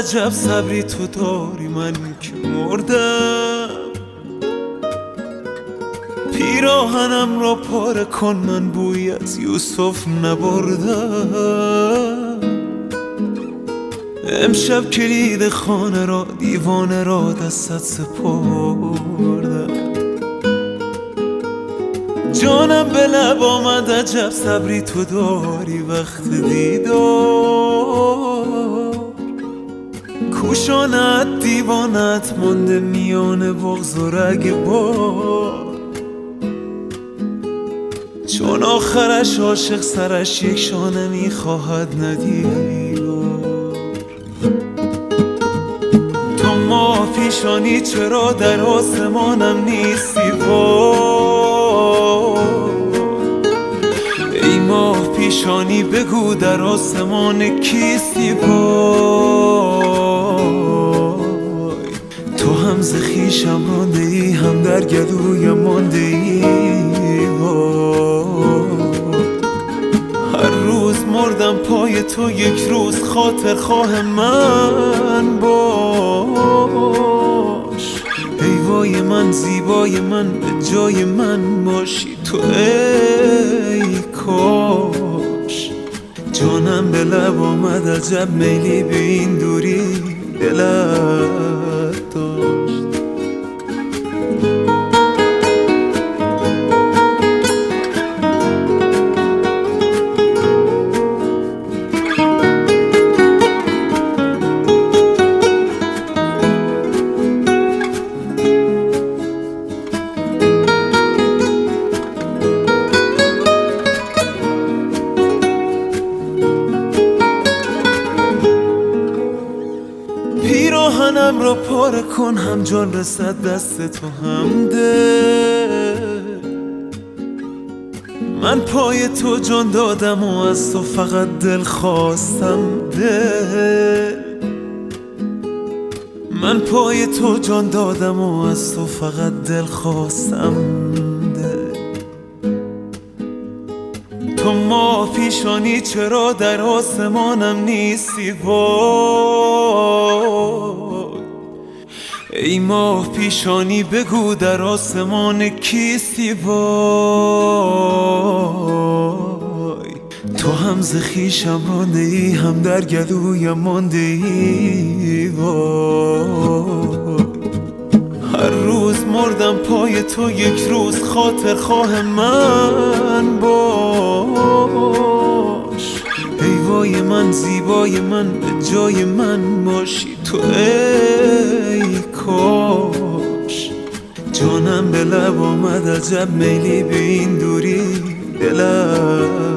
عجب صبری تو داری، من که مردم. پیراهنم را پاره کن، من بوی از یوسف نبردم. امشب کلید خانه را، دیوانه را دستت سپردم. جانم به لب آمد عجب صبری تو داری وقت دیدار. کوشانت دیوانت مانده میان بغض و رگبار. چون آخرش عاشق سرش یک شانه میخواهد ندیدار. تو ماه پیشانی چرا در آسمانم نیستی وای؟ ای ماه پیشانی بگو در آسمان کیستی وای؟ تو هم ز خویشم رانده ای، هم در گلویم مانده ای وای. هر روز مردم پای تو، یک روز خاطر خواه من باش. ای وای من زیبای من، به جای من باشی تو ای کاش. جانم به لب آمد عجب میلی به این دوری دلت داشت. پیراهنم را پاره کن، هم جان رسد دست تو هم دل. من پای تو جان دادم و از تو فقط دل خواستم دل. من پای تو جان دادم و از تو فقط دل خواستم دل. تو ماه پیشانی چرا در آسمانم نیستی وای؟ ای ماه پیشانی بگو در آسمان کیستی وای؟ تو هم ز خویشم رانده ای، هم در گلویم مانده ای وای. هر روز مردم پای تو، یک روز خاطر خواه من باش. ای وای من زیبای من، به جای من باشی تو ای کاش. جانم به لب آمد عجب میلی به این دوری دلت